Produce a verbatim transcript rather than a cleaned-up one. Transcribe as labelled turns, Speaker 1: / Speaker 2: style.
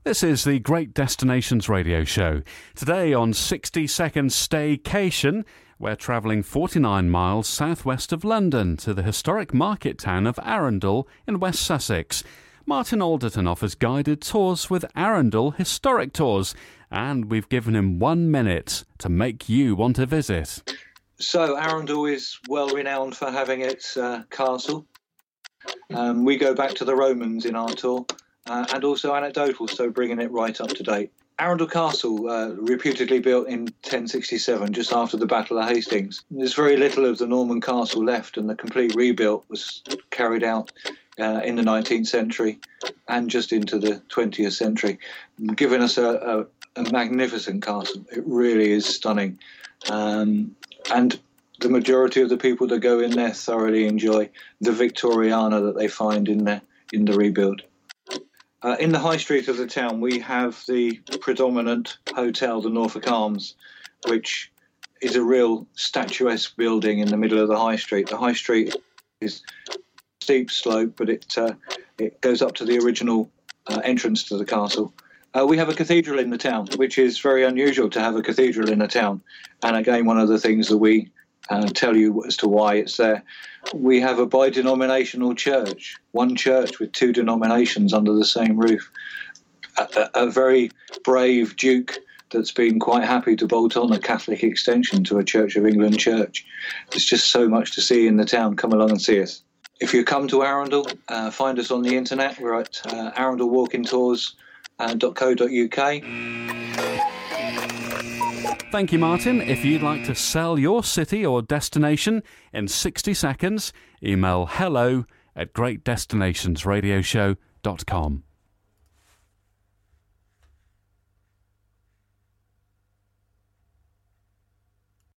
Speaker 1: This is the Great Destinations Radio Show. Today on sixty second Staycation, we're travelling forty-nine miles southwest of London to the historic market town of Arundel in West Sussex. Martin Alderton offers guided tours with Arundel Historic Tours, and we've given him one minute to make you want to visit.
Speaker 2: So Arundel is well renowned for having its uh, castle. Um, we go back to the Romans in our tour. Uh, and also anecdotal, so bringing it right up to date. Arundel Castle, uh, reputedly built in ten sixty-seven, just after the Battle of Hastings. There's very little of the Norman castle left, and the complete rebuild was carried out uh, in the nineteenth century and just into the twentieth century, giving us a, a, a magnificent castle. It really is stunning. Um, and the majority of the people that go in there thoroughly enjoy the Victoriana that they find in the, in the rebuild. Uh, in the high street of the town, we have the predominant hotel, the Norfolk Arms, which is a real statuesque building in the middle of the high street. The high street is a steep slope, but it uh, it goes up to the original uh, entrance to the castle. Uh, we have a cathedral in the town, which is very unusual to have a cathedral in a town. And again, one of the things that we uh, tell you as to why it's there. We have a bi-denominational church, one church with two denominations under the same roof. A, a, a very brave duke that's been quite happy to bolt on a Catholic extension to a Church of England church. There's just so much to see in the town. Come along and see us. If you come to Arundel, uh, find us on the internet. We're at uh, arundel walking tours dot co dot uk.
Speaker 1: Thank you, Martin. If you'd like to sell your city or destination in sixty seconds, email hello at great destinations radio show dot com.